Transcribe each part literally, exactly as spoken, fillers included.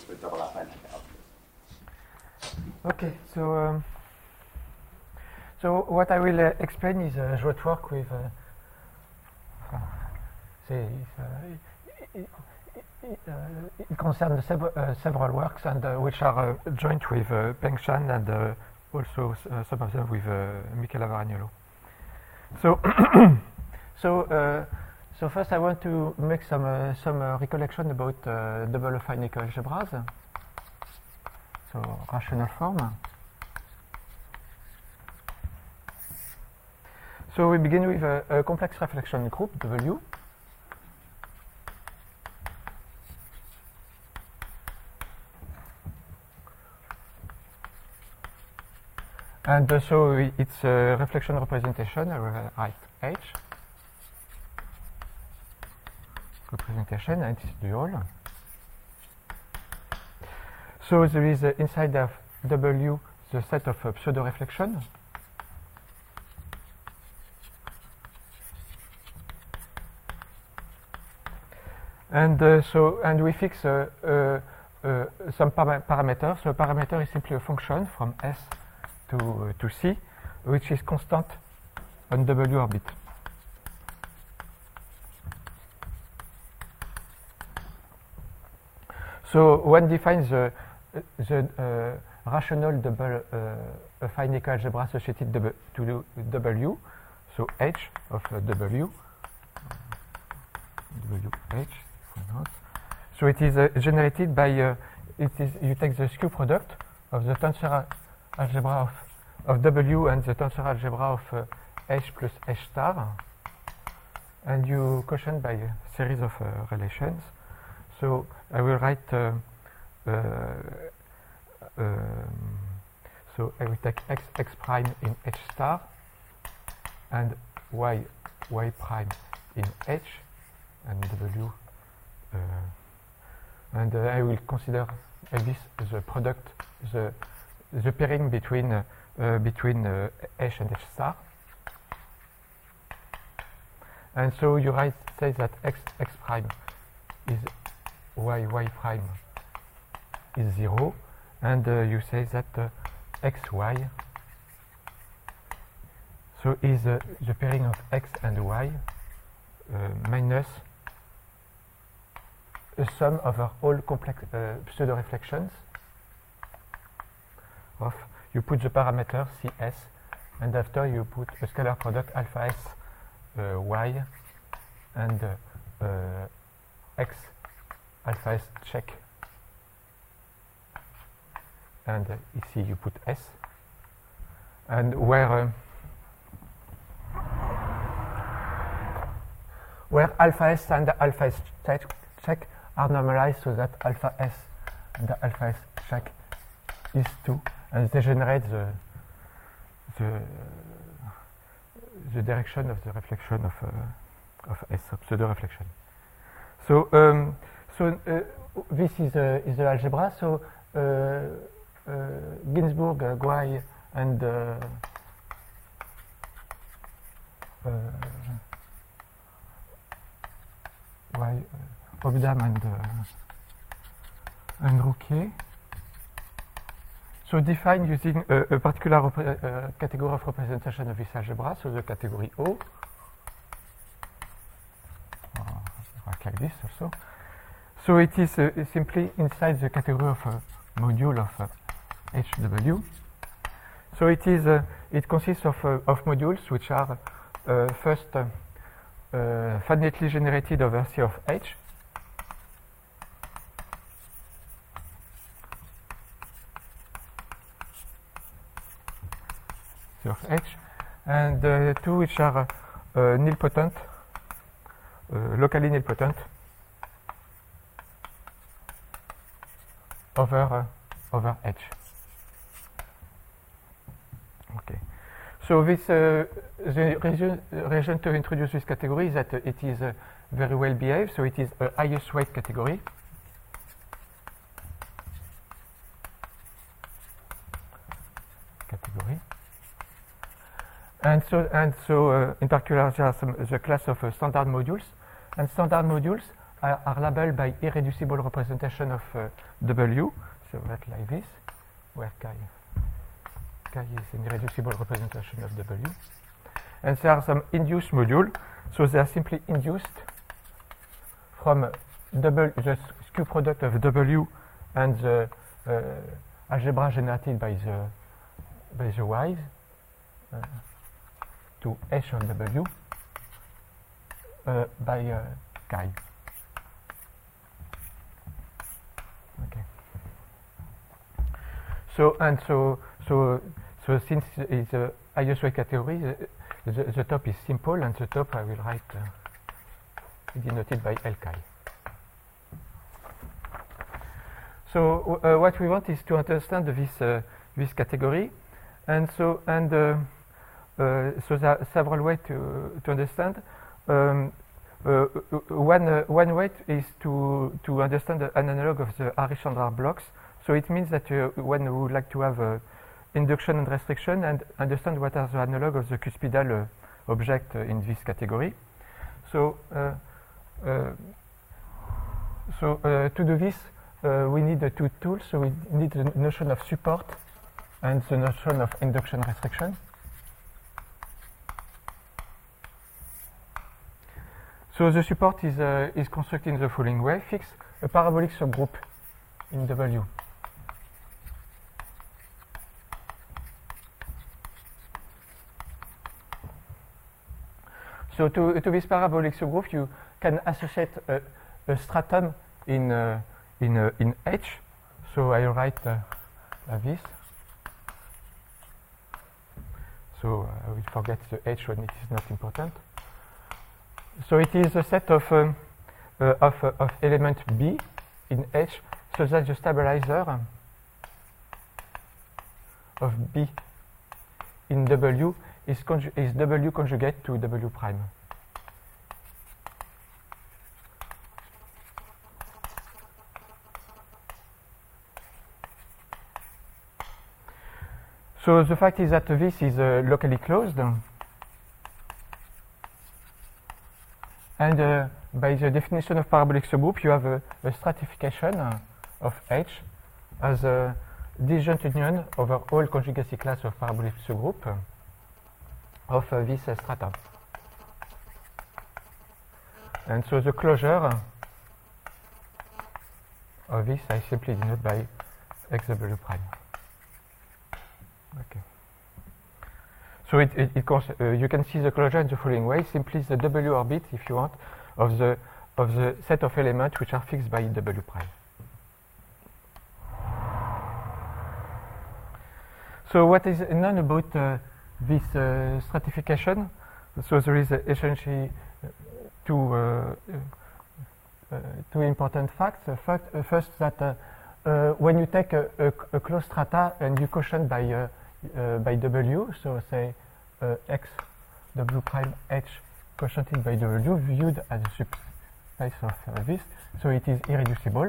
modules with double affine calculus. Okay, so um, so what I will uh, explain is uh, joint work with uh, say, uh, it, it, uh, it concerns several, uh, several works and uh, which are uh, joint with uh, Peng Shan and uh, also uh, some of them with uh, Michela Varagnolo. So so uh, so first I want to make some uh, some uh, recollection about uh, double affine ecoalgebras. So rational form. So we begin with a, a complex reflection group, W. And uh, so it's a reflection representation, I will write H. Representation, and it's dual. So there is uh, inside of W the set of uh, pseudo-reflection. And uh, so, and we fix uh, uh, uh, some para parameters. So a parameter is simply a function from S to, uh, to C, which is constant on W orbit. So one defines the, the uh, rational double uh, affine ecoalgebra associated to W, so H of uh, W, W H. So it is uh, generated by, uh, it is, you take the skew product of the tensor algebra of, of W and the tensor algebra of uh, H plus H star, and you quotient by a series of uh, relations. So I will write, uh, uh, um, so I will take x, x prime in H star and y, y prime in H and W. Uh, and uh, I will consider uh, this the product, the the pairing between uh, uh, between uh, H and H star. And so you write say that x x prime is y y prime is zero, and uh, you say that uh, x y so is uh, the pairing of x and y uh, minus a sum over all complex uh, pseudo reflections of, you put the parameter C S, and after you put a scalar product alpha S uh, y and uh, uh, x alpha S check, and uh, ici you put S, and where uh, where alpha S and alpha S check, check are normalized so that alpha S and the alpha S check is two, and they generate the the the direction of the reflection of uh, of S, of pseudo reflection. So um, so uh, this is a, is the algebra. So uh, uh, Ginzburg, uh, Guay, and uh, uh, Guay, uh, Obdam and uh, and Rouquier. So define using a, a particular uh, category of representation of this algebra, so the category O, uh, like this also. So it is uh, simply inside the category of a module of uh, H W. So it is uh, it consists of uh, of modules which are uh, first uh, uh, finitely generated over C of H. Of H, and uh, two which are uh, uh, nilpotent, uh, locally nilpotent over uh, over H. Okay. So this uh, the reason, reason to introduce this category is that uh, it is uh, very well behaved. So it is a highest weight category. Category. And so, and so uh, in particular, there are some, the class of uh, standard modules. And standard modules are, are labeled by irreducible representation of uh, W. So that's like this, where chi, chi is an irreducible representation of W. And there are some induced modules, so they are simply induced from W, the skew product of W and the uh, algebra generated by the by the Y's uh, to H of W uh, by uh, chi. Okay. So and so so so since it's a highest way category, the, the, the top is simple, and the top I will write uh, denoted by L chi. So uh, what we want is to understand this uh, this category, and so and uh, uh, so there are several ways to to understand. Um, uh, one uh, one way is to to understand an analog of the Harry-Chandra blocks. So it means that uh, when we would like to have uh, induction and restriction and understand what are the analog of the cuspidal uh, object uh, in this category. So uh, uh, so uh, to do this. Uh, we need uh, two tools, so we need the notion of support and the notion of induction restriction. So the support is, uh, is constructed in the following way. Fix a parabolic subgroup in W. So to, to this parabolic subgroup, you can associate a, a stratum in uh, In, uh, in H, so I write uh, like this. So uh, I will forget the H when it is not important. So it is a set of um, uh, of, uh, of element B in H, so that the stabilizer of B in W is, is W conjugate to W prime. So the fact is that this is uh, locally closed, and uh, by the definition of parabolic subgroup, you have a, a stratification uh, of H as a disjoint union over all conjugacy class of parabolic subgroup uh, of uh, this uh, strata. And so the closure of this I simply denote by X W prime. Okay. So it, it, it uh, you can see the closure in the following way: simply the W orbit, if you want, of the of the set of elements which are fixed by W prime. So what is known about uh, this uh, stratification? So there is uh, essentially uh, two uh, uh, two important facts. Uh, fact, uh, first, that uh, uh, when you take a, a, a closed strata and you quotient by uh, Uh, by W, so say uh, X W prime H quotiented by W viewed as a subspace of uh, this, so it is irreducible.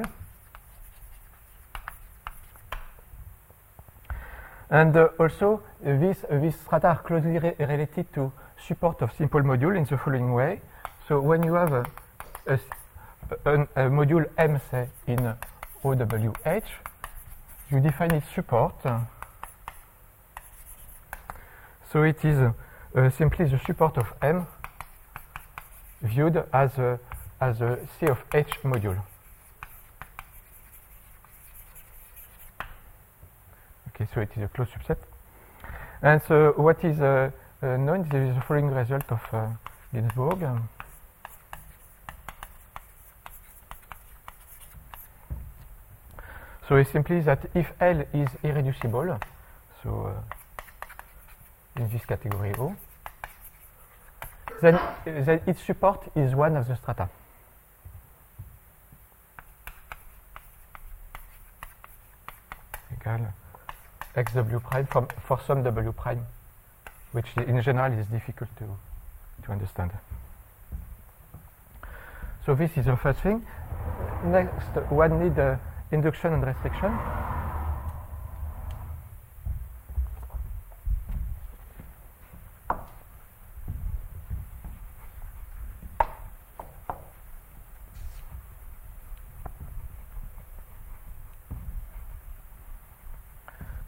And uh, also uh, this uh, these strata are closely re related to support of simple module in the following way. So when you have a, a, a, a module M, say in O W H, you define its support. Uh, So it is uh, simply the support of M viewed as a, as a C of H module. Okay, so it is a closed subset. And so what is uh, uh, known is the following result of uh, Ginzburg. Um, so it's simply that if L is irreducible, so uh, in this category O, then, then its support is one of the strata. Equal X W prime from, for some W prime, which in general is difficult to, to understand. So this is the first thing. Next, one need uh, induction and restriction.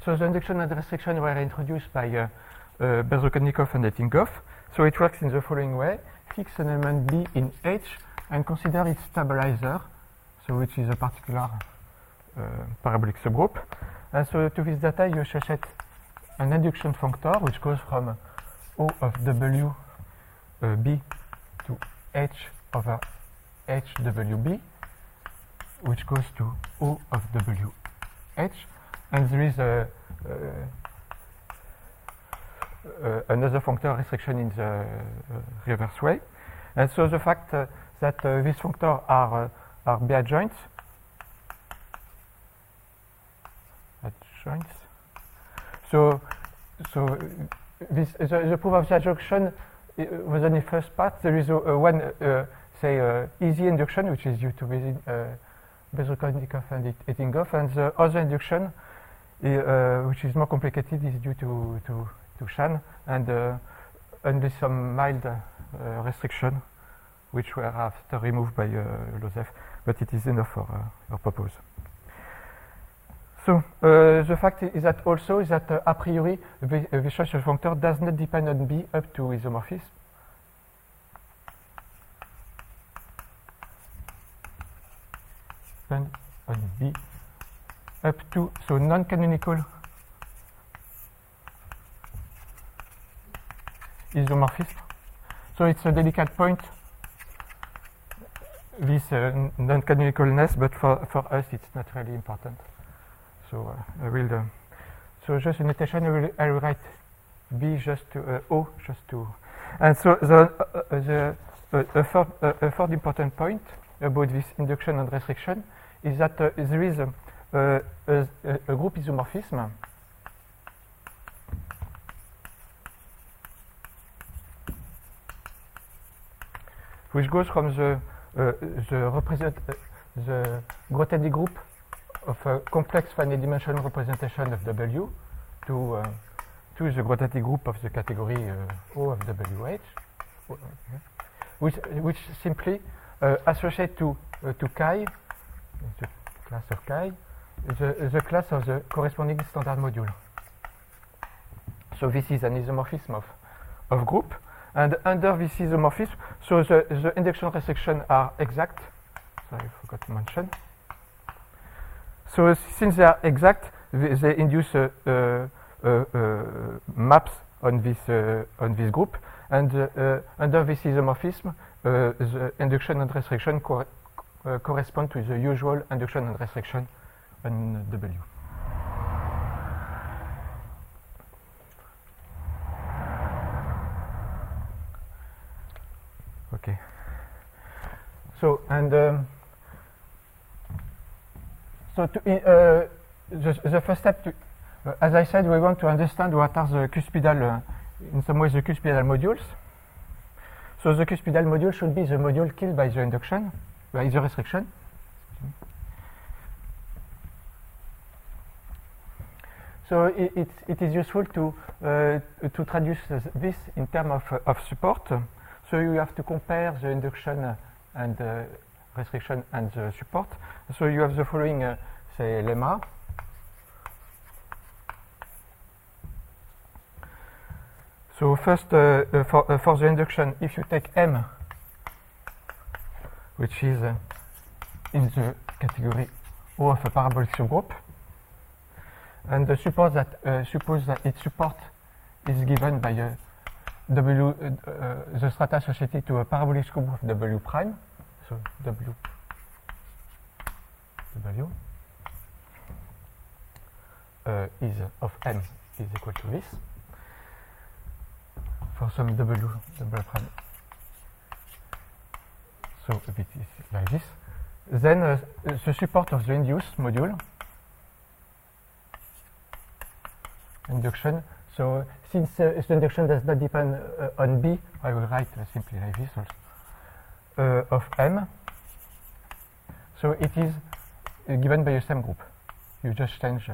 So the induction and restriction were introduced by uh, uh, Bezrukennikov and Etinghoff. So it works in the following way: fix an element B in H and consider its stabilizer, so which is a particular uh, parabolic subgroup. And so to this data, you associate an induction functor which goes from O of W uh, B to H over H W B, which goes to O of W H, and there is a, uh, uh, another functor restriction in the uh, reverse way. And so the fact uh, that uh, these functors are, uh, are B adjoints, adjoints. So, so this, the, the proof of the adjunction uh, was on the first part. There is a, a one, uh, say, uh, easy induction, which is due to uh, Bezrukennikov and Etinghoff, and the other induction, uh, which is more complicated, is due to to, to Shan, and uh, and with some mild uh, restriction, which were after removed by uh, Lozef, but it is enough for uh, our purpose. So uh, the fact is that also is that uh, a priori the, uh, the social functor does not depend on B up to isomorphism. Depend on B up to, so non-canonical isomorphism. So it's a delicate point, this uh, non-canonicalness, but for, for us it's not really important. So uh, I will, uh, so just a notation, I will, I will write B just to, uh, O just to, and so the, uh, uh, the uh, a, third, uh, a third important point about this induction and restriction is that uh, there is a, uh, a, a group isomorphism which goes from the uh, the represent uh, the Grothendieck group of a complex finite dimensional representation of W to uh, to the Grothendieck group of the category uh, O of W H, which which simply uh, associate to uh, to chi, the class of chi, the the class of the corresponding standard module. So this is an isomorphism of of group, and under this isomorphism, so the the induction restriction are exact. Sorry, I forgot to mention. So since they are exact, they, they induce uh, uh, uh, uh, maps on this uh, on this group, and uh, uh, under this isomorphism, uh, the induction and restriction co uh, correspond to the usual induction and restriction on W. Okay. So and. Um, So to, uh, the, the first step, to, uh, as I said, we want to understand what are the cuspidal, uh, in some ways, the cuspidal modules. So the cuspidal module should be the module killed by the induction, by the restriction. So it, it, it is useful to uh, to traduce this in terms of, uh, of support. So you have to compare the induction and uh, restriction and the support. So you have the following, uh, say, lemma. So first, uh, uh, for, uh, for the induction, if you take M, which is uh, in the category O of a parabolic subgroup, and the support that uh, suppose that its support is given by a W, uh, uh, the strata associated to a parabolic subgroup of W prime. So W, W uh, is of M is equal to this for some W W prime. So it is like this. Then uh, the support of the induced module induction. So since uh, the induction does not depend uh, on B, I will write uh, simply like this also. Uh, of M, so it is uh, given by the same group. You just change. Uh,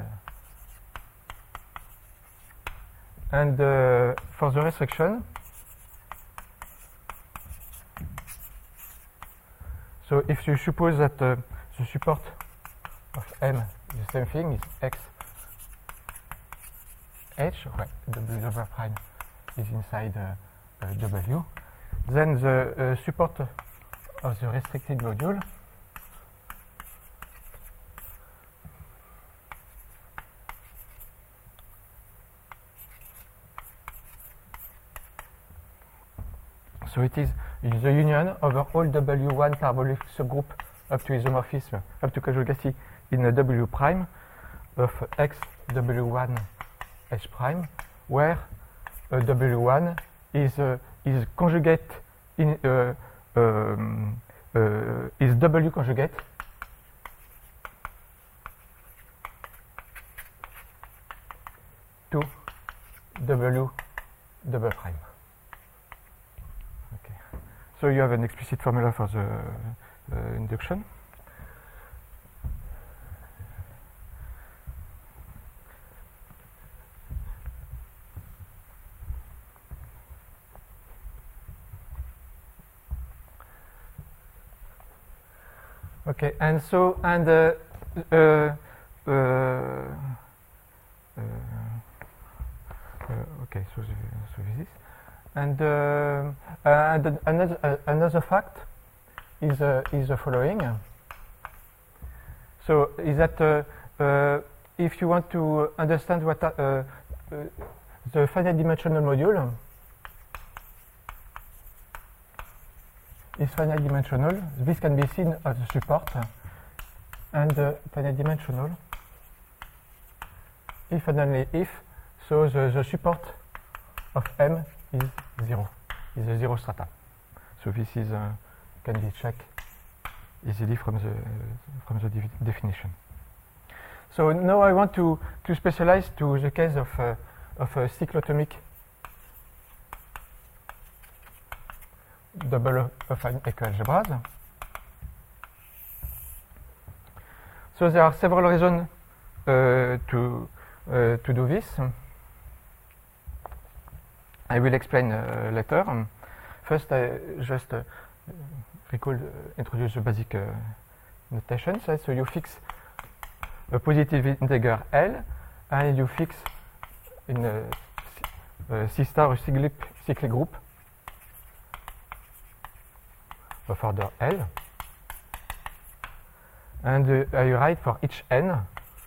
and uh, for the restriction, so if you suppose that uh, the support of M is the same thing, is X H, where W double prime is inside uh, uh, W. Then the uh, support of the restricted module so it is the union over all W one parabolic subgroup up to isomorphism, up to conjugacy in a W prime of X W one H prime, where uh, W one is uh, is conjugate in uh, um, uh, is W conjugate to W double prime. Okay, so you have an explicit formula for the uh, induction. Okay, and so and uh, uh, uh, uh, uh, okay, so, the, so this and uh, and another uh, another fact is uh, is the following. So is that uh, uh, if you want to understand what uh, uh, the finite dimensional module is finite dimensional, this can be seen as a support, and uh, finite dimensional if and only if, so the, the support of M is zero, is a zero strata. So this is uh, can be checked easily from the from the definition. So now I want to to specialize to the case of uh, of a cyclotomic double affine ecoalgebras. So there are several reasons uh, to uh, to do this. I will explain uh, later. Um, first, I just uh, recall, uh, introduce the basic uh, notation. So, so you fix a positive integer L, and you fix in a, a C star a cyclic, cyclic group of order L, and uh, I write for each n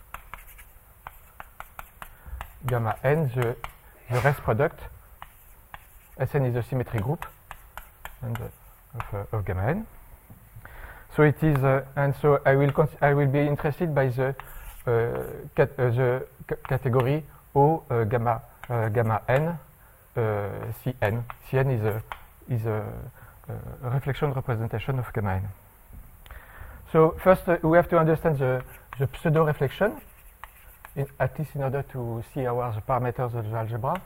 gamma n the, the rest product. Sn is a symmetry group and uh, of, uh, of gamma n. So it is, uh, and so I will I will be interested by the uh, cat uh, the category O uh, gamma uh, gamma n uh, Cn. Cn is a is a Uh, reflection representation of gamma n. So first uh, we have to understand the, the pseudo reflection, in, at least in order to see our the parameters of the algebra.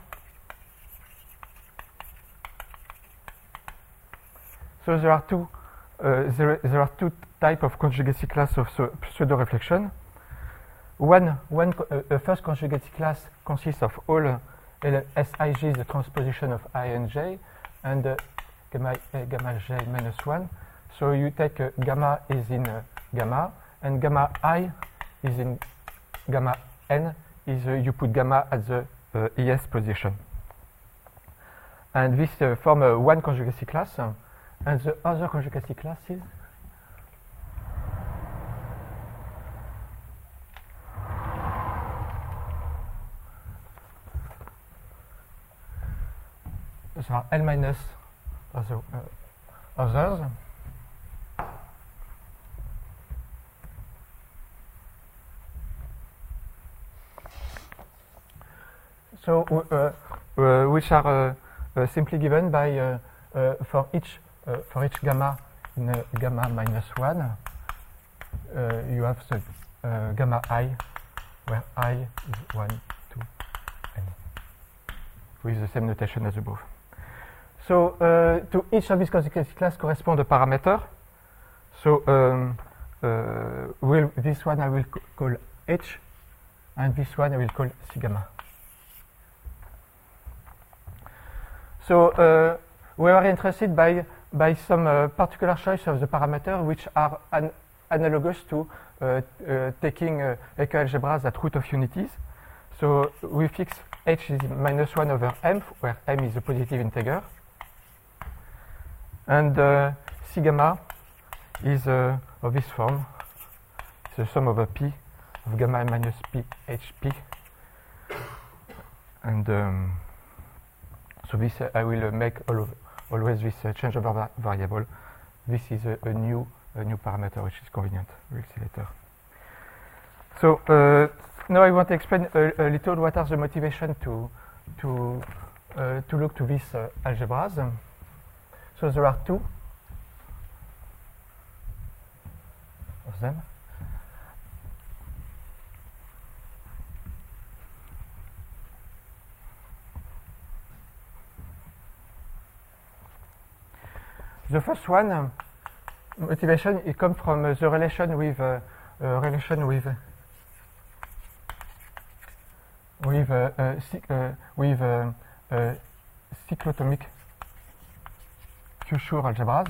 So there are two uh, there, there are two types of conjugacy class of so, pseudo reflection. One one uh, the first conjugacy class consists of all uh, Sij, the transposition of I and j, and uh, gamma a gamma j minus one. So you take uh, gamma is in uh, gamma, and gamma I is in gamma n, is uh, you put gamma at the uh, es position. And this uh, form uh, one conjugacy class, uh, and the other conjugacy classes so are L minus other, uh, others. So, uh, uh, which are uh, uh, simply given by uh, uh, for each uh, for each gamma in uh, gamma minus one, uh, you have the uh, gamma I, where I is one, two, n, with the same notation as above. So uh, to each of these conjugacy class correspond a parameter. So um, uh, will this one I will call H, and this one I will call C gamma. So uh, we are interested by by some uh, particular choice of the parameter which are an analogous to uh, uh, taking uh, ecoalgebras at root of unities. So we fix h is minus one over m, where m is a positive integer. And uh, C gamma is uh, of this form. It's the sum over p of gamma minus p h p. And um, so this uh, I will uh, make all always this uh, changeover va variable. This is a, a new a new parameter which is convenient. We'll see later. So uh, now I want to explain a, a little what are the motivation to to uh, to look to these uh, algebras. So there are two of them. The first one, um, motivation, it comes from uh, the relation with uh, uh, relation with with uh, uh, uh, with uh, uh, cyclotomic Q-Schur algebras.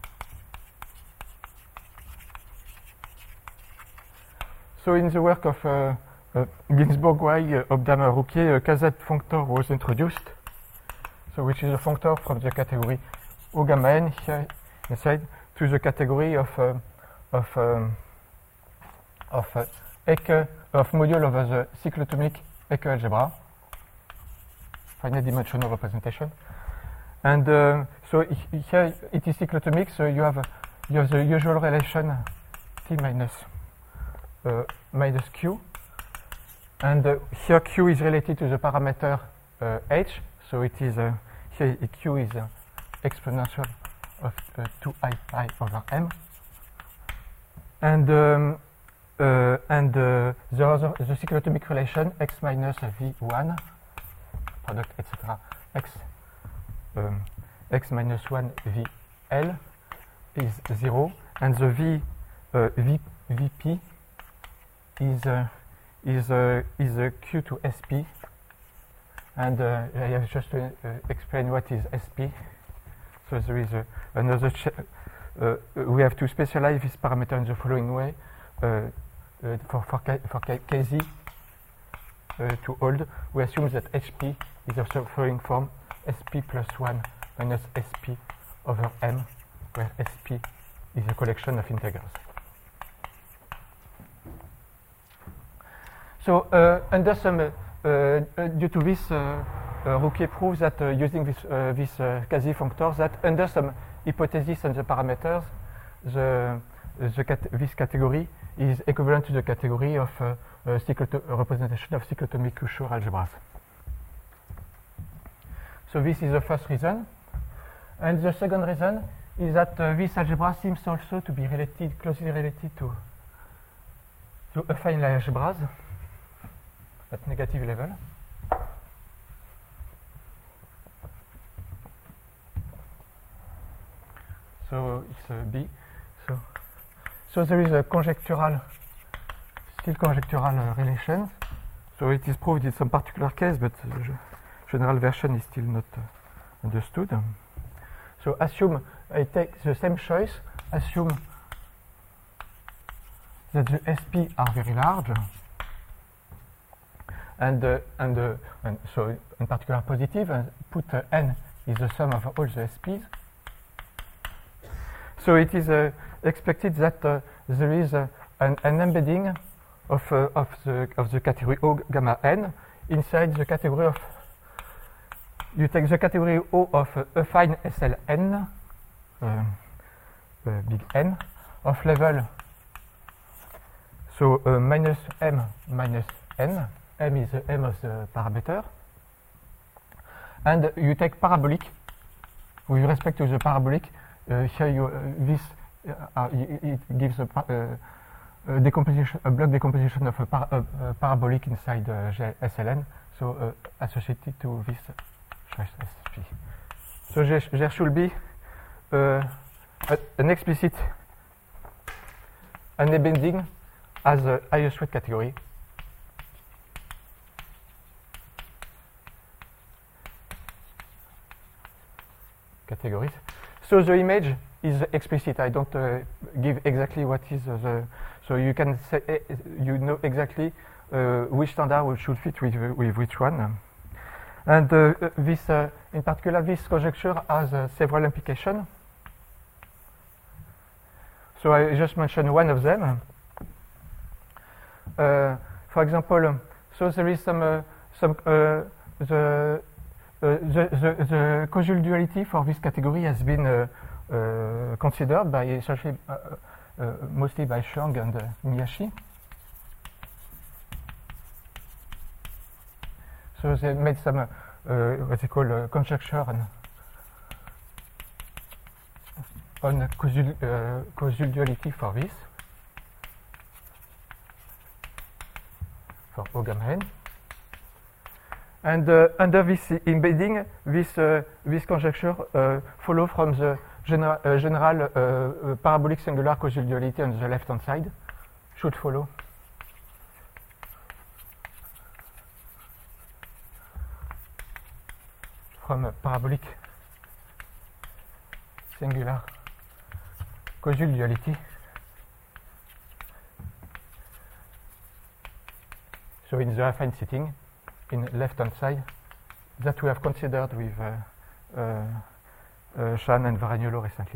So in the work of uh, uh, Ginzburg, Weil, uh, Obdam, Rouquier, a Kazet functor was introduced. So which is a functor from the category O gamma n here inside to the category of uh, of um, of uh, Ecke of module over the cyclotomic Ecke algebra, finite dimensional representation. And uh, so here it is cyclotomic. So you have uh, you have the usual relation t minus uh, minus q, and uh, here q is related to the parameter uh, h. So it is uh, here q is uh, exponential of uh, two i pi over m, and um, uh, and uh, the other the cyclotomic relation x minus v one product et cetera x um, x minus one v l is zero, and the v uh, v vp is uh, is uh, is uh, q to sp, and uh, I have just to uh, explain what is sp. So there is uh, another. Ch uh, we have to specialize this parameter in the following way. Uh, uh, for for K, for K, kz uh, to hold, we assume that hp is of the following form: sp plus one minus sp over m, where sp is a collection of integers. So uh, under some uh, uh, due to this. Uh, Uh, Rouquier proves that uh, using this, uh, this uh, quasi-functors, that under some hypothesis on the parameters, the, the cat this category is equivalent to the category of uh, uh, representation of cyclotomic Q-Schur algebras. So this is the first reason. And the second reason is that uh, this algebra seems also to be related, closely related to, to affine algebras at negative level. So it's a B. So, so there is a conjectural, still conjectural uh, relation. So it is proved in some particular case, but the general version is still not uh, understood. So assume I take the same choice. Assume that the S P are very large, and uh, and, uh, and so in particular positive. And put uh, n is the sum of all the S Ps. So it is uh, expected that uh, there is uh, an, an embedding of, uh, of, the, of the category O gamma n inside the category of, you take the category O of uh, affine S L n, uh, uh, big N, of level, so uh, minus m minus n, m is the m of the parameter, and you take parabolic, with respect to the parabolic. Uh, here you, uh, this uh, it gives a, uh, a decomposition, a block decomposition of a, par a, a parabolic inside uh, S L N, so uh, associated to this choice S P. So there, there should be uh, a, an explicit an embedding as a highest weight category. Categories. So the image is explicit. I don't uh, give exactly what is uh, the. So you can say uh, you know exactly uh, which standard should fit with with which one. And uh, this, uh, in particular, this conjecture has uh, several implications. So I just mentioned one of them. Uh, for example, so there is some uh, some uh, the, uh, the the the causal duality for this category has been uh, uh, considered by especially uh, uh, mostly by Xiang and uh, Miyashi. So they made some uh, uh, what they call uh, conjecture on, on causal, uh, causal duality for this, for O gamma n. And uh, under this embedding, this, uh, this conjecture uh, follow from the genera uh, general uh, uh, parabolic singular causal duality on the left-hand side, should follow. From a parabolic singular causal duality. So in the affine setting, in left-hand side, that we have considered with uh, uh, uh, Shan and Varagnolo recently.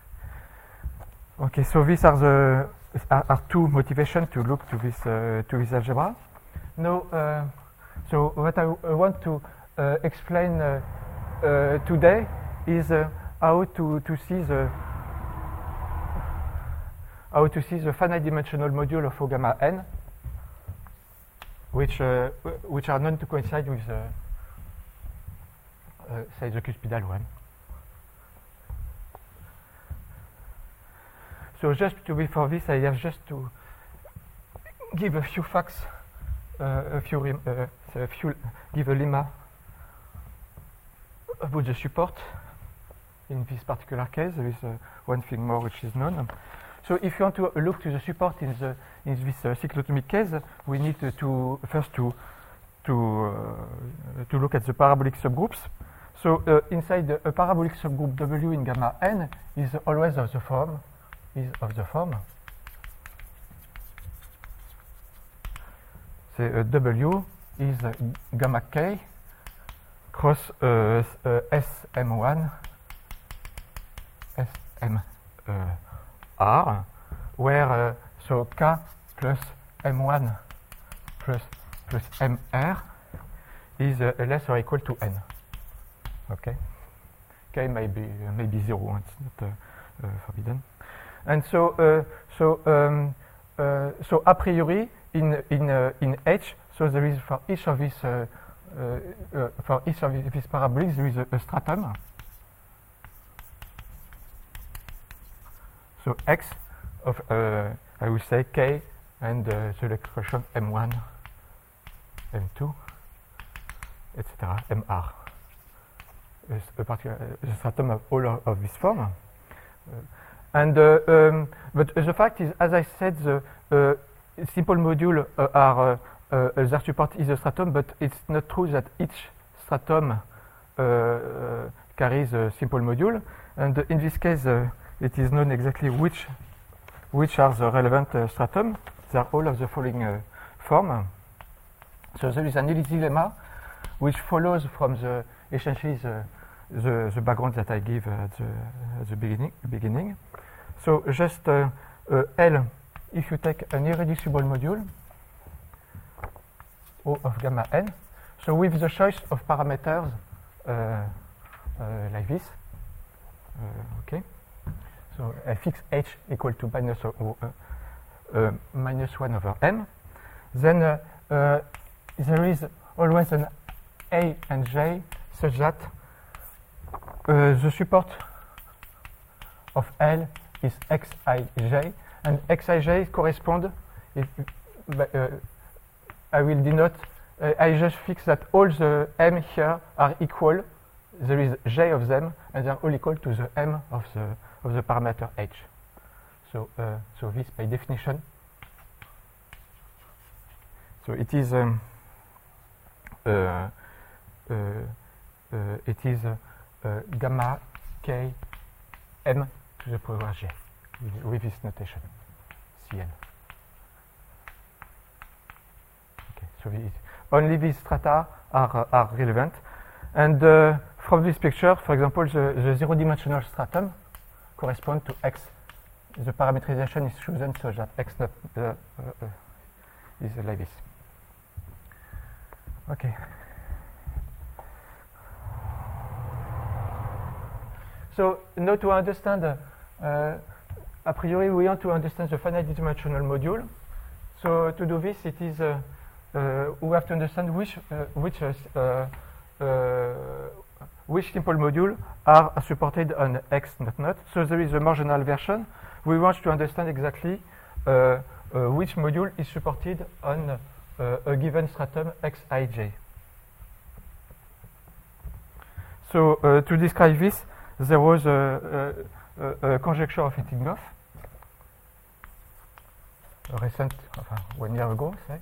Okay, so these are the are, are two motivations to look to this uh, to this algebra. Now, uh, so what I uh, want to uh, explain uh, uh, today is uh, how to to see the how to see the finite dimensional module of O gamma n, which uh, which are known to coincide with uh, uh, say the cuspidal one. So just to before this, I have just to give a few facts, uh, a few uh, a few give a lemma about the support. In this particular case, there is uh, one thing more which is known. So if you want to look to the support in the in this uh, cyclotomic case, we need to, to first to to uh, to look at the parabolic subgroups. So uh, inside the, a parabolic subgroup W in gamma n is always of the form is of the form. So uh, W is uh, gamma k cross uh, uh, S M one S M uh, R, where uh, so K plus M one plus plus M R is uh, less or equal to N. Okay, K may be uh, maybe zero. It's not uh, uh, forbidden. And so uh, so um, uh, so a priori in in uh, in H, so there is for each of these uh, uh, uh, for each of these parabolics there is a, a stratum. So X of, uh, I will say K and uh, the expression M one, M two, et cetera, M R. Uh, a particular uh, stratum of all of, of this form. Uh, and uh, um, but uh, the fact is, as I said, the uh, simple module uh, are uh, uh, their support is a stratum, but it's not true that each stratum uh, uh, carries a simple module. And uh, in this case, uh, it is known exactly which which are the relevant uh, stratum. They are all of the following uh, form. So there is an Elisi lemma which follows from the essentially the, the, the background that I give uh, at the, at the beginning, beginning. So just uh, uh, L, if you take an irreducible module O of gamma n, so with the choice of parameters uh, uh, like this, uh, okay. So I fix H equal to minus, uh, uh, minus one over M. Then uh, uh, there is always an A and J such that uh, the support of L is Xij, and Xij correspond, if, uh, I will denote, uh, I just fix that all the M here are equal. There is J of them, and they are all equal to the M of the of the parameter H. So, uh, so this by definition. So it is um, uh, uh, uh, it is uh, uh, gamma k m to the power j with, with this notation Cn. Okay, so it, only these strata are uh, are relevant, And uh, from this picture, for example, the, the zero-dimensional stratum corresponds to X. The parameterization is chosen so that X not uh, uh, uh, is like this. Okay. So now to understand, uh, uh, a priori we want to understand the finite dimensional module. So to do this, it is uh, uh, we have to understand which uh, which uh, uh, which simple module are supported on X not not. So there is a more general version. We want to understand exactly uh, uh, which module is supported on uh, a given stratum Xij. So uh, to describe this, there was a, a, a, a conjecture of Etinghoff, a recent, enfin, one year ago, say.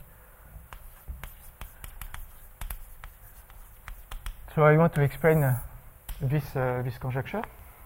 So I want to explain uh, this uh, this conjecture.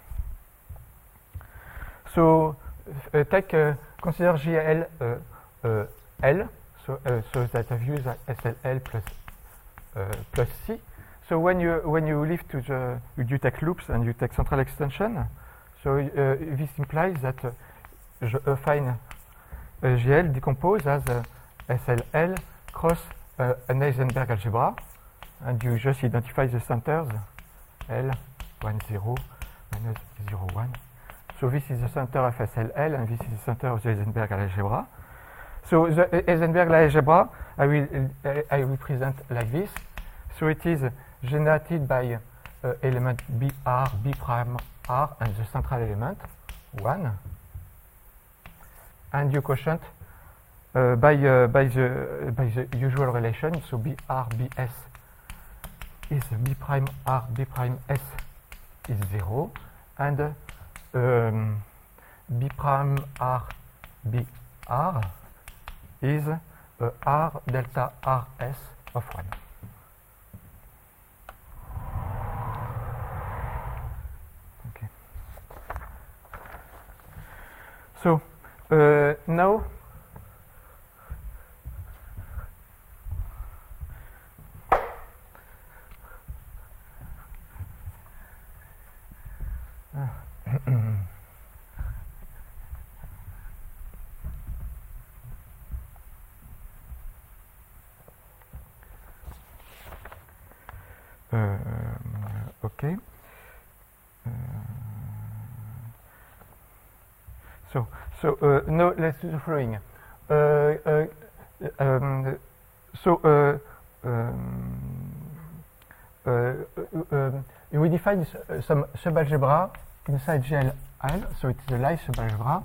So uh, take uh, consider G L uh, uh, L, so uh, so that I've used S L L plus uh, plus C. So when you when you live to the you take loops and you take central extension, so uh, this implies that uh, je affine uh, G L decompose as uh, S L L cross uh, an Heisenberg algebra, and you just identify the centers L one zero minus zero one. So this is the center of S L L, and this is the center of the Heisenberg algebra. So the Heisenberg algebra I will uh, I represent like this. So it is generated by uh, element B R, B prime R, and the central element one, and you quotient uh, by uh, by the by the usual relation. So B R B S is B prime R, B prime S is zero, and uh, um, B prime R B R is uh, R delta R S of one. Okay. So uh, now Uh, okay. Uh, so, so uh, now let's do the following. Uh, uh, um, so, uh, um, uh, um, we define some subalgebra inside G L L. So it's the Lie subalgebra.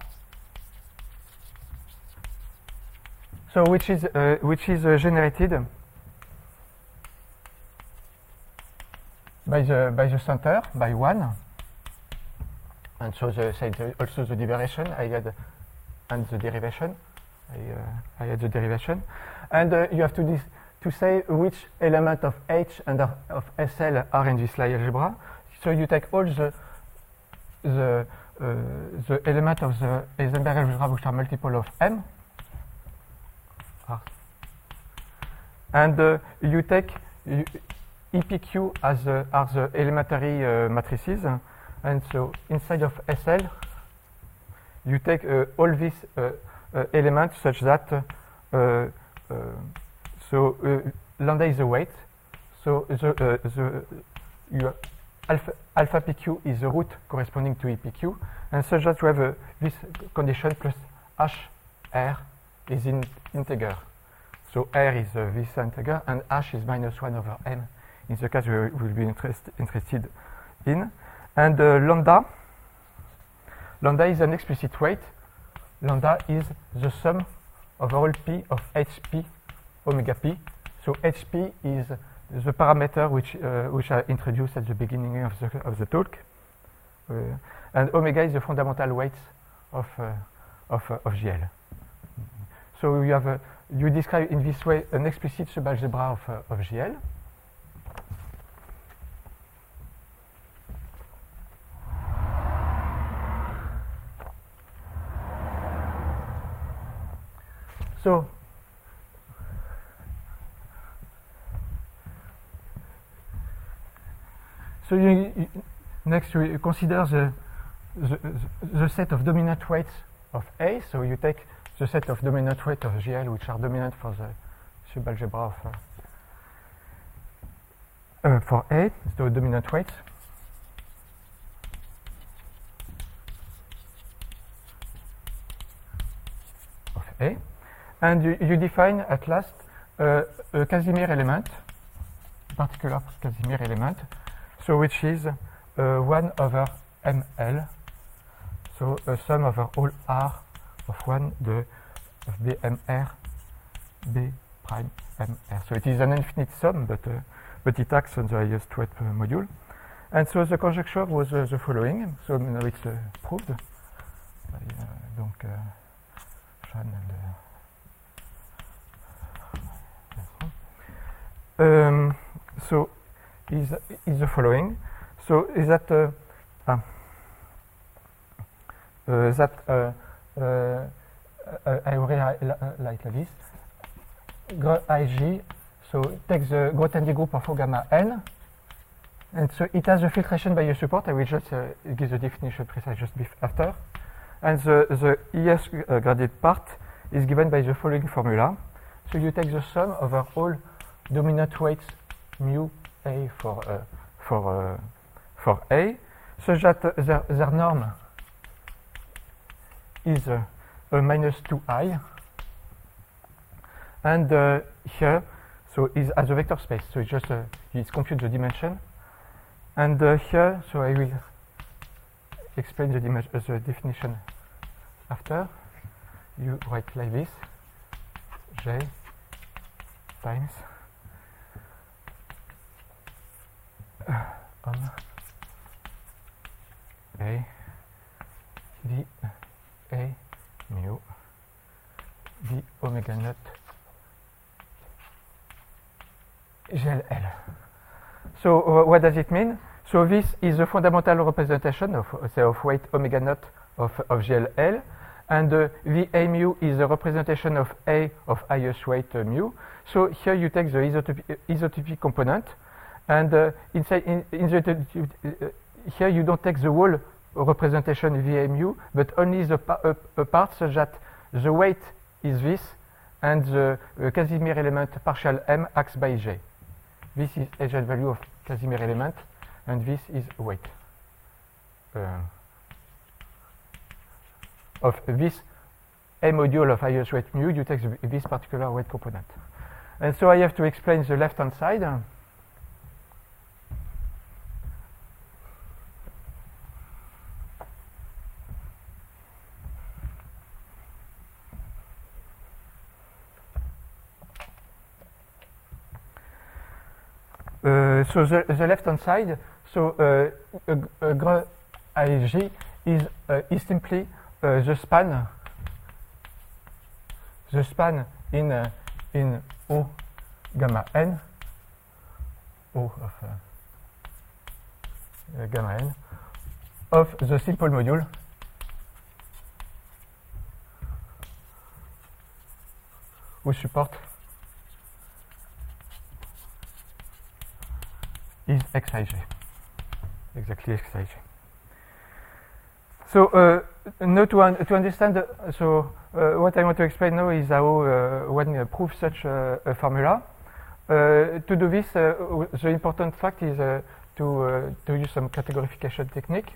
So which is uh, which is uh, generated by the by the center by one, and so the, say the also the derivation I had and the derivation I uh, I had the derivation, and uh, you have to dis to say which element of H and of, of S L are in this Lie algebra. So you take all the the uh, the element of the Heisenberg algebra which are multiple of M, and uh, you take you, E P Q as uh, are the elementary uh, matrices, and so inside of S L you take uh, all these uh, uh, elements such that uh, uh, so uh, lambda is the weight, so the, uh, the your alpha, alpha P Q is the root corresponding to E P Q, and such that you have uh, this condition plus H R is in integer. So R is uh, this integer, and H is minus one over M. In the case we will be interest, interested in, and uh, lambda, lambda is an explicit weight. Lambda is the sum of all p of H P omega p. So H P is the parameter which uh, which I introduced at the beginning of the of the talk, uh, and omega is the fundamental weights of uh, of uh, of G L. So you have a, you describe in this way an explicit subalgebra of uh, of G L. So, So you, you, next you consider the, the the set of dominant weights of A. So you take the set of dominant weights of G L which are dominant for the subalgebra of uh, uh, for A, so dominant weights. Of A, and you, you define at last uh, a Casimir element, particular Casimir element, so which is uh, one over M L, so a sum over all R of one de of B M R B prime M R. So it is an infinite sum, but uh, but it acts on the highest weight uh, module. And so the conjecture was uh, the following. So now it's uh, proved by uh, donc uh, Shan and uh, um, so is is the following. So is that uh, ah, uh, that uh, uh, I write like this. Gr Ig, so takes the Grothendieck group of O gamma n, and so it has a filtration by a support. I will just uh, give the definition precise just after. And the, the E S uh, graded part is given by the following formula. So you take the sum over all dominant weights mu A for uh, for uh, for A, such that uh, their, their norm is uh, a minus two i, and uh, here so is as a vector space. So it's just uh, it's compute the dimension, and uh, here so I will explain the, uh, the definition after. You write like this: J times on A d A mu d omega naught G L L. So uh, what does it mean? So this is the fundamental representation of, uh, of weight omega naught of, of G L L, and uh, the A mu is a representation of A of highest weight uh, mu. So here you take the isotopic, uh, isotopic component, and uh, inside in, in the uh, here you don't take the whole representation V A mu, but only the pa uh, a part such that the weight is this, and the uh, Casimir element partial M acts by J. This is eigenvalue of Casimir element, and this is weight uh, of this A module of highest weight mu. You take the, this particular weight component, and so I have to explain the left hand side. Uh, so the, the left hand side, so uh, uh, Gr Ig is uh, is simply uh, the span, the span in uh, in O gamma n, O of uh, uh, gamma n of the simple module whose support is Xij, exactly Xij. So uh, now to, un to understand, uh, so uh, what I want to explain now is how uh, one uh, proves such uh, a formula. Uh, to do this, uh, the important fact is uh, to, uh, to use some categorification technique.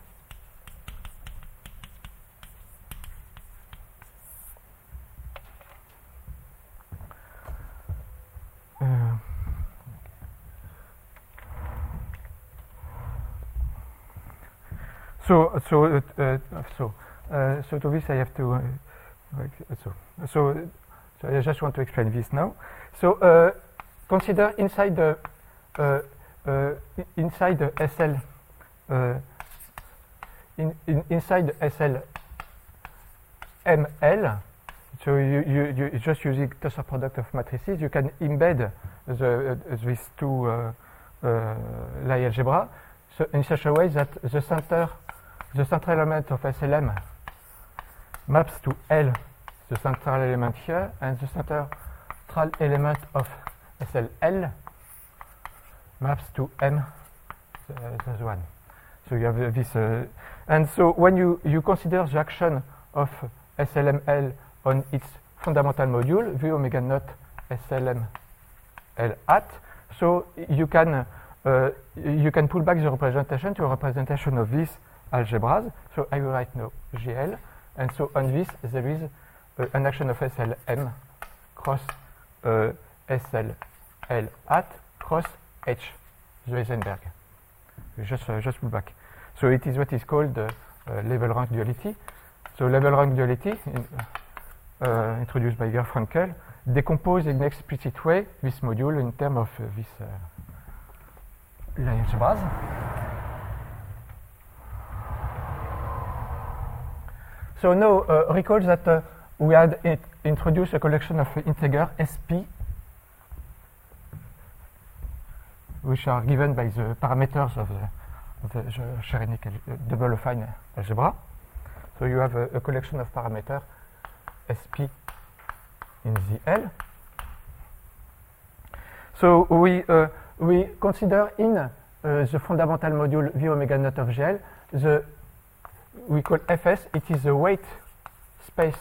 Uh, So, so, uh, uh, so, uh, so to this I have to. Uh, so, so, so I just want to explain this now. So, uh, consider inside the uh, uh, inside the S L uh, in, in inside the S L M L. So you you you just using tensor product of matrices, you can embed the uh, these two uh, uh, Lie algebra, so in such a way that the center. The central element of S L M maps to L, the central element here, and the central element of S L L maps to M, uh, this one. So you have uh, this, uh, and so when you, you consider the action of S L M L on its fundamental module, V omega naught S L M L hat, so you can uh, you can pull back the representation to a representation of these algebras. So I will write now G L, and so on this there is uh, an action of S L M cross uh, S L L hat cross H, the Heisenberg. Just uh, just pull back. So it is what is called uh, uh, level rank duality. So level rank duality, in, uh, introduced by Garfunkel, decompose in an explicit way this module in terms of uh, this uh, algebras. So now uh, recall that uh, we had it introduced a collection of uh, integer S P, which are given by the parameters of the, of the Cherenkov uh, double affine algebra. So you have a, a collection of parameters S P in the L. So we uh, we consider in uh, the fundamental module V omega naught of G L the we call F S. It is the weight space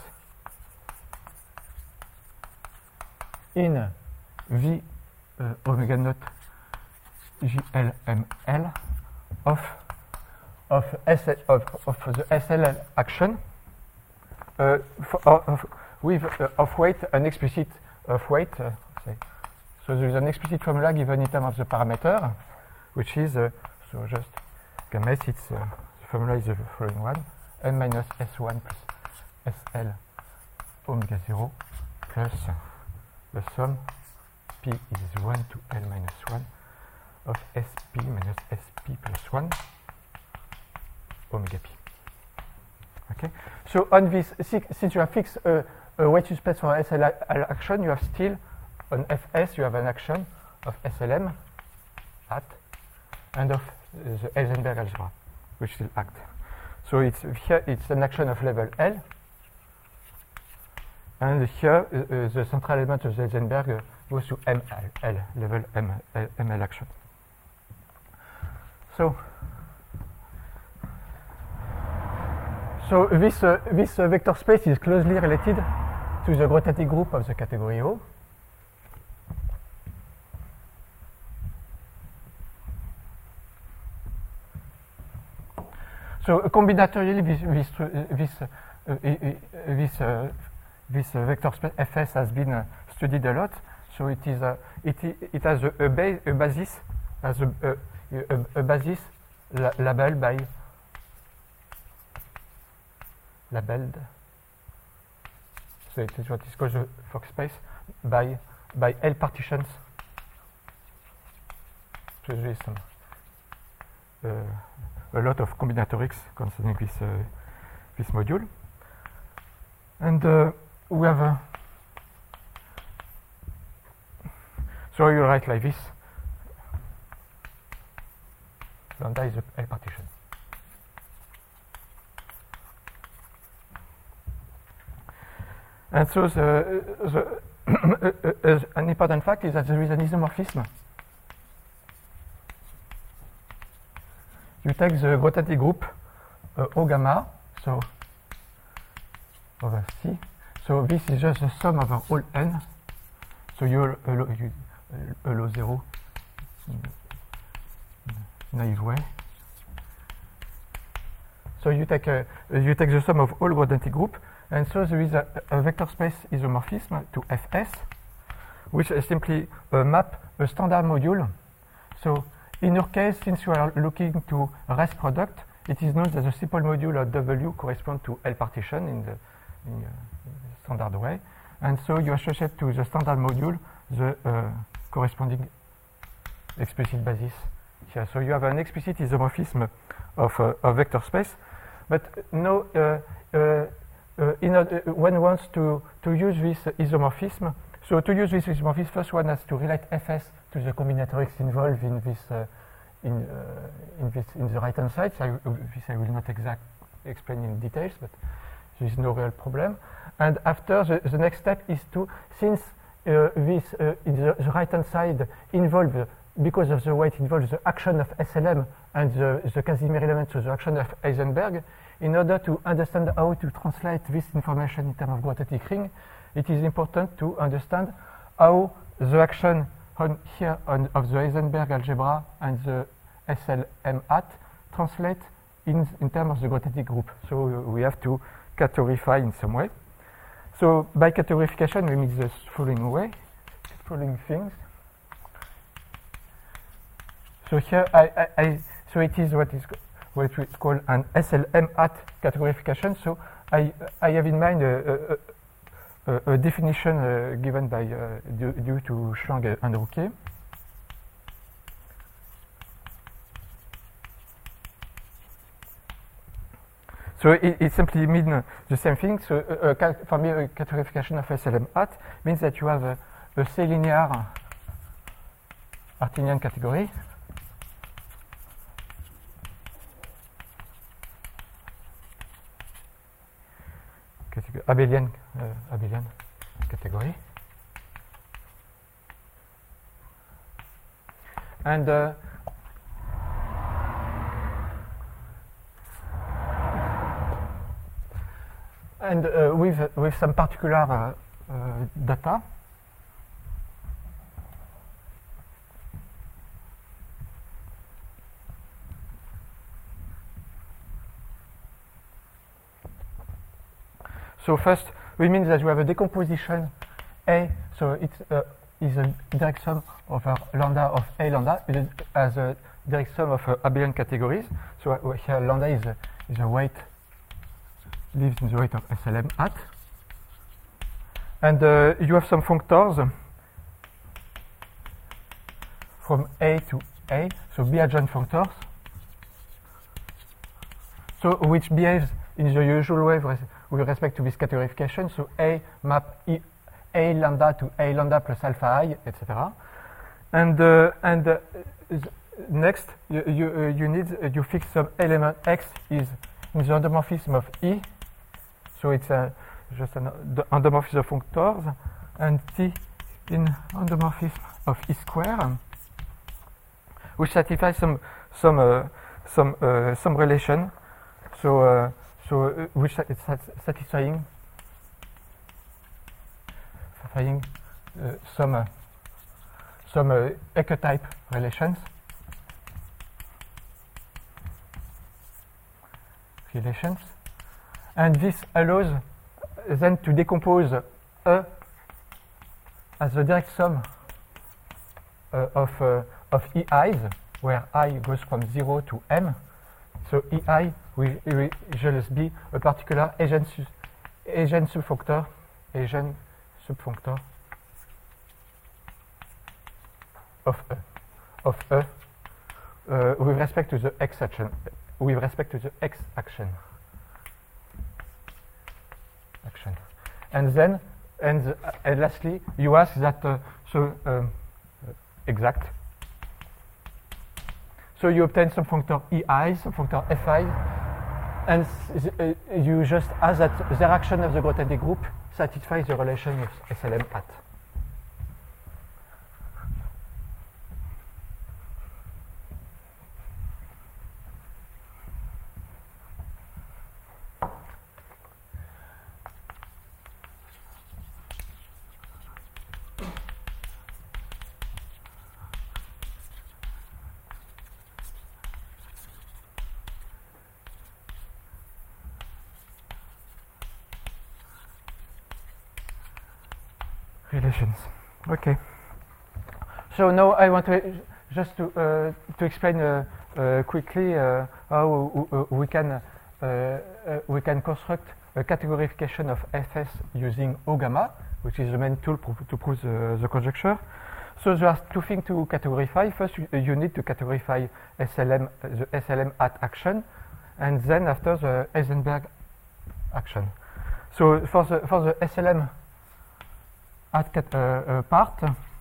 in V uh, omega naught G L M L of of S L, of, of the S L L action uh, for, of, with uh, of weight an explicit of weight. Uh, say. So there is an explicit formula given in terms of the parameter, which is uh, so just gamma S. It's uh, the formula is the following one: n minus S one plus S L omega zero plus the sum P is one to L minus one of S P minus S P plus one omega P. Okay. So on this, since you have fixed uh, a weight space for S L L action, you have still on F S you have an action of S L M at and of uh, the Heisenberg algebra, which will act. So it's here it's an action of level L, and here uh, uh, the central element of the Heisenberg uh, goes to M L, L level M, L, M L action. So. So this, uh, this uh, vector space is closely related to the grothatic group of the category O. So uh, combinatorially, this, this, uh, this, uh, uh, uh, this, uh, this uh, vector space F S has been uh, studied a lot. So it is uh, it, it has a, a, ba a basis as a, a, a, a basis la labeled by labeled. So it is what is called the Fock space by by L partitions. So there is some uh, a lot of combinatorics concerning this uh, this module, and uh, we have a. So you write like this. Lambda is a L partition. And so the, the uh, uh, an important fact is that there is an isomorphism. You take the grothatic group uh, O gamma, so over C. So this is just the sum over all n. So you allow, you allow zero in a naive way. So you take a, you take the sum of all grothatic group. And so there is a, a vector space isomorphism to F S, which is simply uh, map a standard module. So in your case, since you are looking to a rest product, it is known that the simple module of W corresponds to L partition in the, in the standard way. And so you associate to the standard module the uh, corresponding explicit basis here. So you have an explicit isomorphism of uh, a vector space, but no. Uh, uh, Uh, in a, uh, one wants to, to use this uh, isomorphism. So to use this isomorphism, first one has to relate F S to the combinatorics involved in this uh, in, uh, in this in the right hand side. So I, uh, this I will not exact explain in details, but there is no real problem. And after the, the next step is to, since uh, this uh, in the, the right hand side involves because of the weight involves the action of S L M and the, the Casimir element, so the action of Heisenberg, in order to understand how to translate this information in terms of quadratic ring, it is important to understand how the action on here on, of the Heisenberg algebra and the S L M hat translate in, in terms of the quadratic group. So we have to categorify in some way. So by categorification, we mean the following way, following things. So here, I, I, I, so it is what is what we call an S L M hat categorification. So I, I have in mind a, a, a, a definition uh, given by uh, due, due to Schlang and Rouquet. So it, it simply means the same thing. So uh, uh, for me, a categorification of S L M hat means that you have a, a C-linear Artinian category. Abelian, uh, Abelian category. And uh, and uh, with with some particular uh, uh, data. So first, we mean that you have a decomposition A, so it uh, is a direct sum over lambda of A lambda as a direct sum of uh, abelian categories. So uh, here lambda is a, is a weight, lives in the weight of S L M hat. And uh, you have some functors from A to A, so B adjoint functors, so which behaves in the usual way with respect to this categorification. So A map e, A lambda to A lambda plus alpha I, et cetera. And uh, and uh, next you you, uh, you need uh, you fix some element X is in the endomorphism of E. So it's uh, just an endomorphism of functors, and T in endomorphism of E square, which satisfies some some uh, some uh, some relation. So uh, so uh, which is satisfying satisfying uh, some uh, some uh, ecotype relations relations, and this allows then to decompose E as a direct sum uh, of uh, of E I's, where I goes from zero to M. So E I will, will just be a particular agent, agent subfunctor, agent subfunctor of E, of E uh, with respect to the X action, with respect to the X action, action, and then and, uh, and lastly you ask that uh, so um, exact. So you obtain some functor E I, some functor F I, and uh, you just ask that the action of the quadratic group satisfies the relation of S L M hat. Relations. Okay. So now I want to just to uh, to explain uh, uh, quickly uh, how uh, we can uh, uh, we can construct a categorification of F S using O gamma, which is the main tool to prove the, the conjecture. So there are two things to categorify. First, you, you need to categorify S L M, uh, the S L M hat action, and then after the Heisenberg action. So for the for the S L M at uh, uh, part.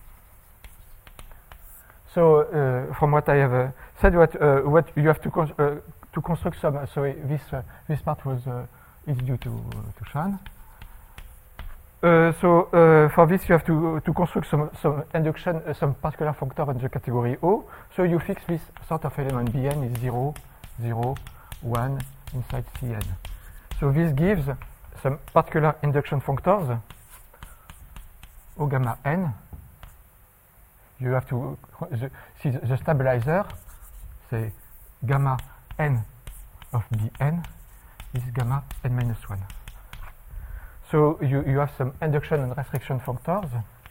So uh, from what I have uh, said, what uh, what you have to con uh, to construct some. Uh, so this uh, this part was uh, is due to uh, to Schwan. Uh, so uh, for this you have to to construct some some induction, uh, some particular functor in the category O. So you fix this sort of element. Bn is zero, zero, one inside Cn. So this gives some particular induction functors O gamma n. You have to the, see the, the stabilizer. Say gamma n of Bn is gamma n minus one. So you, you have some induction and restriction functors.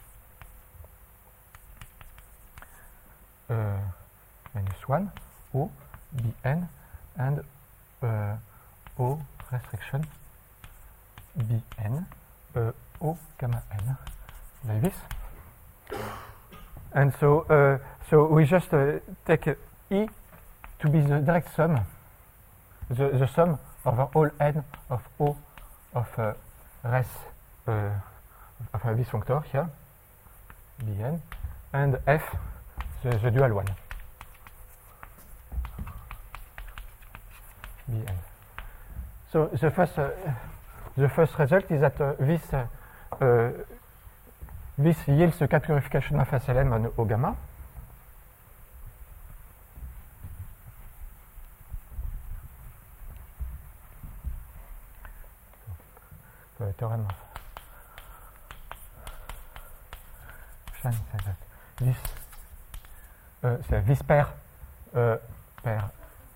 Uh, minus one, O, Bn, and uh, O restriction Bn, uh, O gamma n, like this. And so, uh, so we just uh, take uh, E to be the direct sum, the, the sum over all n of O of uh, res uh, of this functor here, Bn, and F, the, the dual one, Bn. So the first, uh, the first result is that uh, this uh, uh, this yields the categorification of S L M on O gamma. So the theorem of Chan says that this uh, so this pair uh, pair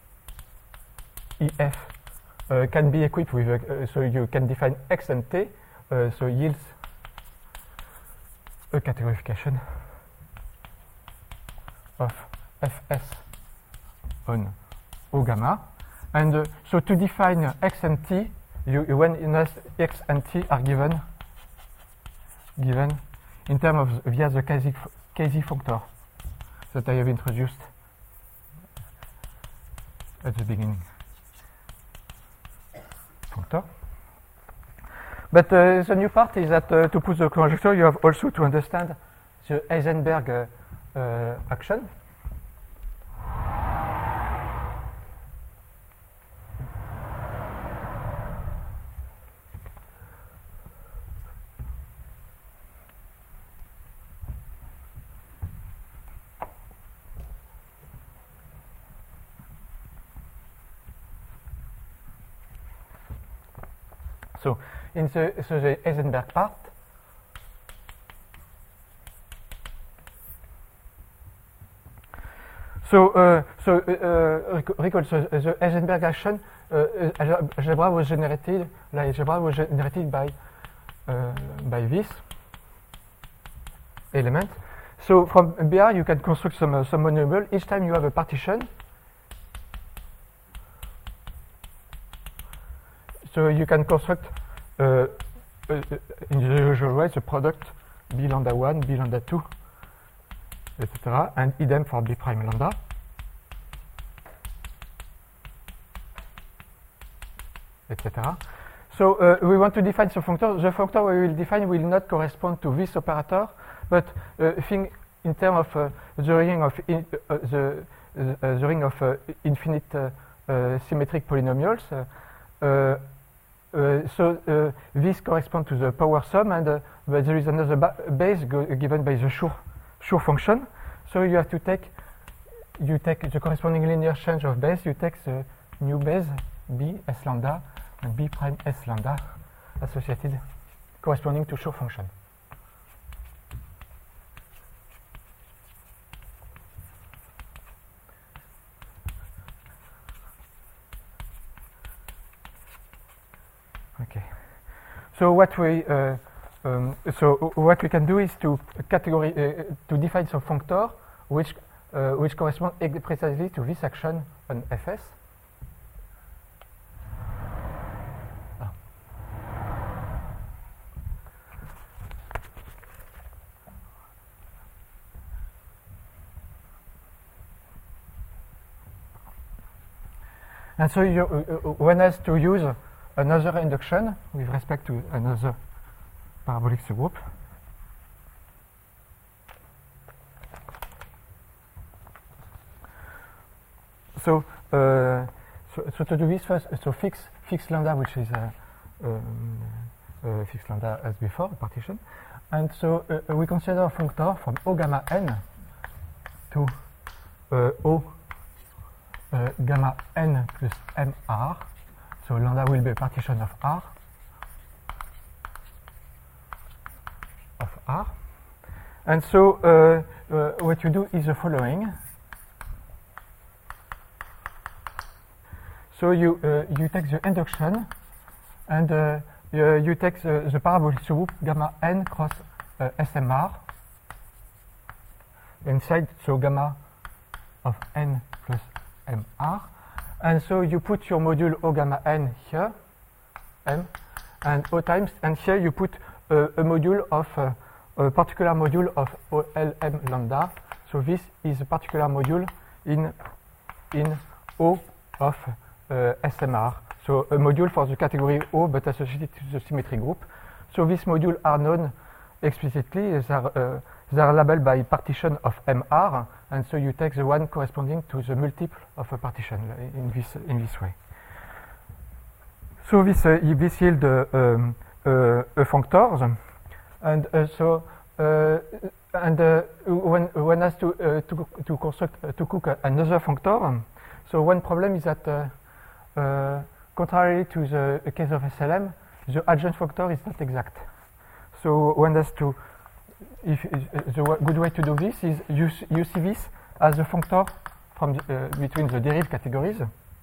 E F uh, can be equipped with uh, so you can define X and T, uh, so yields a categorification of F S on O gamma, and uh, so to define uh, X and T, you, you when in X and T are given given in terms of via the K Z functor that I have introduced at the beginning. Functor. But uh, the new part is that uh, to put the conjecture, you have also to understand the Heisenberg uh, uh, action. So in the, so the Heisenberg part, so uh, so uh, recall so the Heisenberg action uh, algebra was generated, the algebra was generated by uh, by this element. So from B R you can construct some uh, some monomial. Each time you have a partition, so you can construct uh, uh, in the usual way the product B lambda one, B lambda two, et cetera, and idem for B prime lambda. et cetera. So uh, we want to define the functor. The functor we will define will not correspond to this operator, but uh, think in terms of uh, the ring of in, uh, the uh, the ring of uh, infinite uh, uh, symmetric polynomials. Uh, uh, uh, so uh, this corresponds to the power sum, and uh, but there is another ba base given by the Schur Schur function. So you have to take you take the corresponding linear change of base. You take the new base B S lambda and B prime S lambda associated corresponding to Schur function. Okay. So what we uh, um, so what we can do is to category uh, to define some functor which uh, which correspond precisely to this action on F S. And so you, uh, one has to use another induction with respect to another parabolic subgroup. So, uh, so, so to do this first, so fix fix lambda, which is a, um, uh, fixed lambda as before, partition. And so uh, we consider a functor from O gamma n to uh, O uh, gamma n plus M R. So lambda will be a partition of R. Of R. And so uh, uh, what you do is the following. So you uh, you take the induction and uh, you, you take the, the parabolic subgroup gamma n cross uh, S M R inside, so gamma of n plus M R, and so you put your module O gamma n here, m, and O times, and here you put uh, a module of uh, a particular module of O L M lambda. So this is a particular module in in O of uh, S M R. So a module for the category O but associated to the symmetry group. So these modules are known explicitly. They are, uh, they are labeled by partition of M R, and so you take the one corresponding to the multiple of a partition in this in this way. So this uh, this yield uh, um, uh, a functors, and uh, so uh, and uh, one one has to uh, to to construct uh, to cook another functor. So one problem is that uh, uh, contrary to the case of S L M, the adjoint functor is not exact. So one has to, if uh, the w good way to do this is you, you see this as a functor from the, uh, between the derived categories.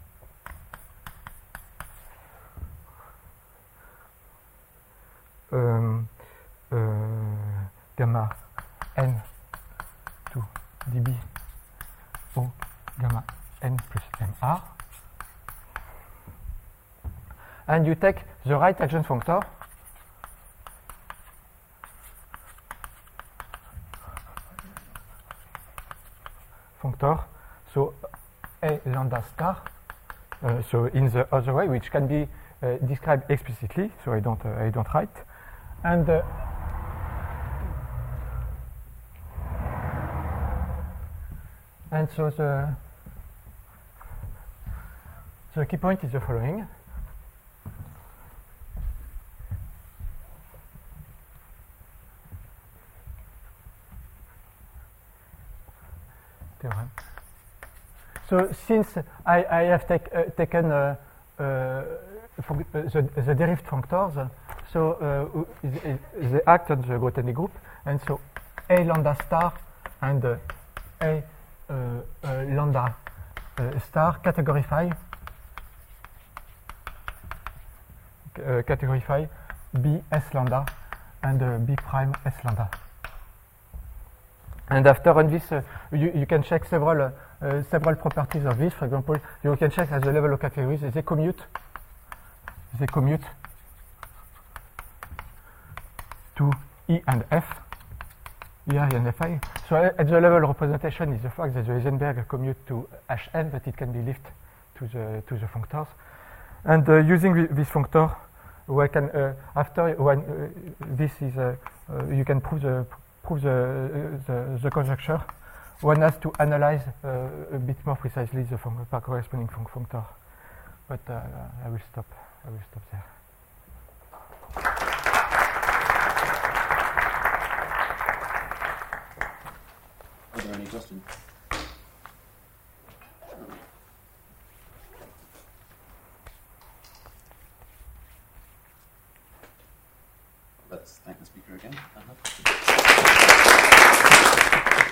Um, uh, gamma n to dB O gamma n plus mr, and you take the right adjoint functor functor, so a lambda star, uh, so in the other way, which can be uh, described explicitly, so I don't uh, I don't write, and uh, and so the the key point is the following. So since I, I have take, uh, taken uh, uh, the, the derived functors, so uh, they, they act on the Grothendieck group, and so a lambda star and uh, a uh, uh, lambda uh, star categorify uh, categorify b s lambda and uh, b prime s lambda. And after on this, uh, you, you can check several uh, uh, several properties of this. For example, you can check at the level of categories. They commute. They commute to E and F, E I and F I. So uh, at the level representation is the fact that the Heisenberg commute to H n, that it can be lifted to the to the functors. And uh, using this functor, we can uh, after when uh, this is uh, uh, you can prove the prove the, the, the conjecture, one has to analyze uh, a bit more precisely the corresponding func functor. But uh, I will stop. I will stop there. Are there any questions?